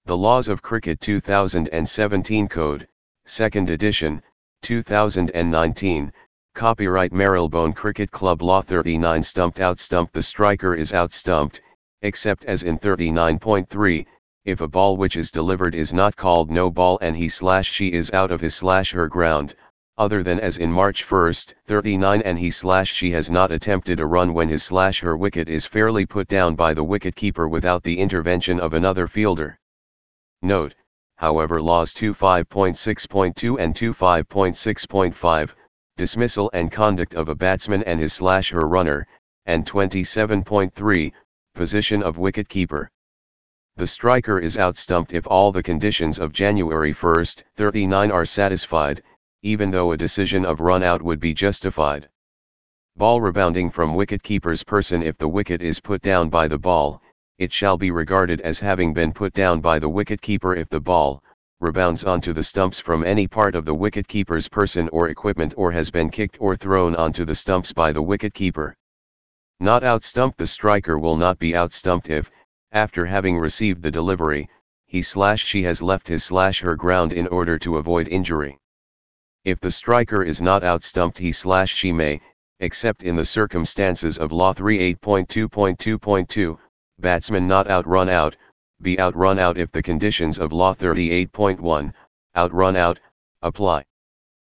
The Laws of Cricket 2017 Code, 2nd edition, 2019, copyright Marylebone Cricket Club Law 39 Stumped out. Stumped. The striker is out stumped, except as in 39.3, if a ball which is delivered is not called no ball and he/she is out of his/her ground, other than as in March 1, 39 and he/she has not attempted a run when his/her wicket is fairly put down by the wicket-keeper without the intervention of another fielder. Note, however, Laws 25.6.2 and 25.6.5, dismissal and conduct of a batsman and his/her runner, and 27.3, position of wicket-keeper. The striker is out stumped if all the conditions of January 1, 39 are satisfied, even though a decision of run out would be justified. Ball rebounding from wicket-keeper's person. If the wicket is put down by the ball, it shall be regarded as having been put down by the wicket-keeper if the ball rebounds onto the stumps from any part of the wicket-keeper's person or equipment or has been kicked or thrown onto the stumps by the wicket-keeper. Not out stumped. The striker will not be out stumped if, after having received the delivery, he/she has left his/her ground in order to avoid injury. If the striker is not out stumped, he/she may, except in the circumstances of Law 38.2.2.2, batsman not out run out, be out run out if the conditions of Law 38.1, out run out, apply.